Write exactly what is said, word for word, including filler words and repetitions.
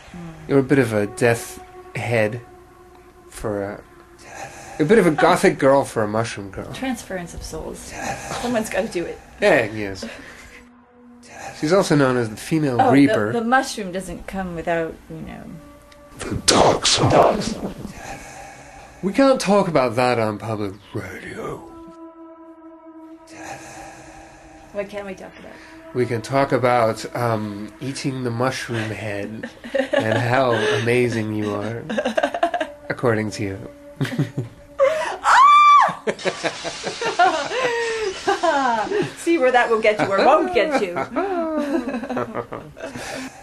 You're a bit of a death head for a... You're a bit of a gothic girl for a mushroom girl. Transference of souls. Someone's got to do it. Yeah, yes. She's also known as the female oh, reaper. The, the mushroom doesn't come without, you know... The dark side. We can't talk about that on public radio. What can we talk about? We can talk about um, eating the mushroom head and how amazing you are, according to you. See where that will get you or won't get you.